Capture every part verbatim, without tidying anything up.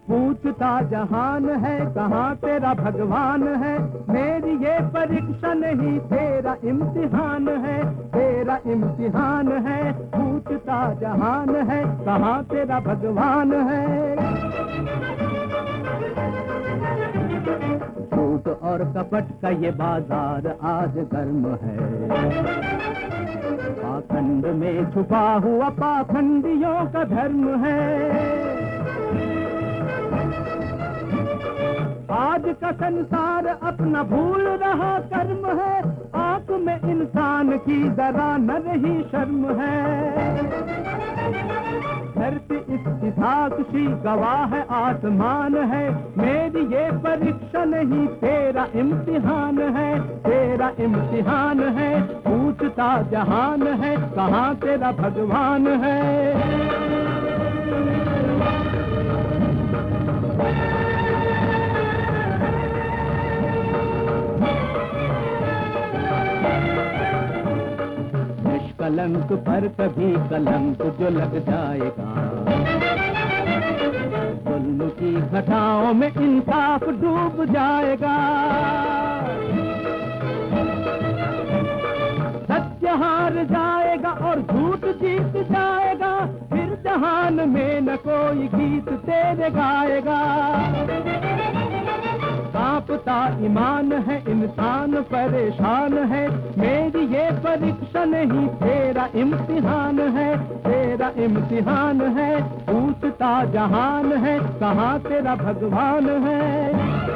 पूछता जहान है कहाँ तेरा भगवान है, मेरी ये परीक्षा नहीं तेरा इम्तिहान है, तेरा इम्तिहान है। पूछता जहान है कहाँ तेरा भगवान है। झूठ और कपट का ये बाजार आज गर्म है, पाखंड में छुपा हुआ पाखंडियों का धर्म है। आज का संसार अपना भूल रहा कर्म है, आंख में इंसान की जरा न रही शर्म है। धरती इसकी साक्षी गवाह है आसमान है, मेरी ये परीक्षा नहीं तेरा इम्तिहान है, तेरा इम्तिहान है। पूछता जहान है कहाँ तेरा भगवान है। कलंक पर कभी कलंक जो लग जाएगा, जुल्म की घटाओं में इंसाफ डूब जाएगा। सत्य हार जाएगा और झूठ जीत जाएगा, फिर जहान में न कोई गीत तेरे गाएगा। कांपता ईमान है इंसान परेशान है, मेरी ये परीक्षा नहीं तेरा इम्तिहान है, तेरा इम्तिहान है। पूछता जहान है कहाँ तेरा भगवान है।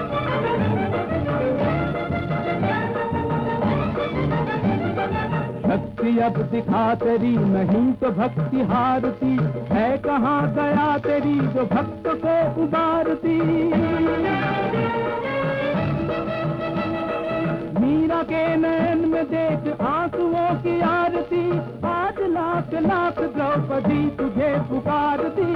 शक्ति अब दिखा तेरी नहीं तो भक्ति हारती है, कहाँ गया तेरी जो भक्त को उबारती। मीरा के नैन में देख आंसुओं की आरती, आज लाख लाख द्रौपदी तुझे पुकारती।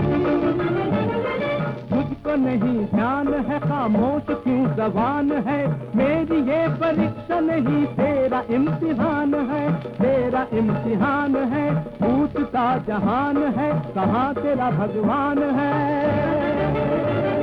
तुझको नहीं ध्यान है खामोश क्यों जबान है, मेरी ये परीक्षा नहीं तेरा इम्तिहान है, तेरा इम्तिहान है। पूछता जहान है कहाँ तेरा भगवान है।